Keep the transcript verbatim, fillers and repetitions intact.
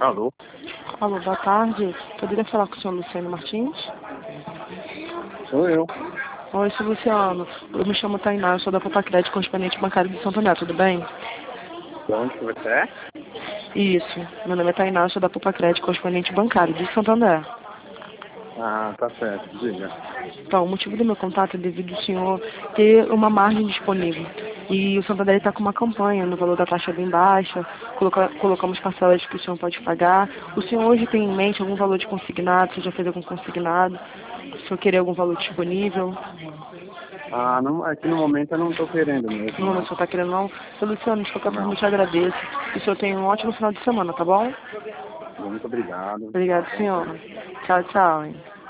Alô? Alô, boa tarde. Poderia falar com o senhor Luciano Martins? Sou eu. Oi, senhor Luciano. Eu me chamo Tainá, eu sou da Poupa Crédito, correspondente bancário de Santo André, tudo bem? De onde que você é? Isso. Meu nome é Tainá, eu sou da Poupa Crédito, correspondente bancário de Santo André. Ah, tá certo. Diga. Então, o motivo do meu contato é devido ao senhor ter uma margem disponível. E o Santander está com uma campanha no valor da taxa bem baixa, coloca, colocamos parcelas que o senhor pode pagar. O senhor hoje tem em mente algum valor de consignado? Você já fez algum consignado? O senhor querer algum valor disponível? Ah, não, aqui no momento eu não tô querendo mesmo, Não, o não. senhor está querendo não? Seu Luciano, de qualquer forma, eu Não. te agradeço. Que o senhor tenha um ótimo final de semana, tá bom? Muito obrigado. Obrigado, Com senhor. licença. Tchau, tchau. Hein?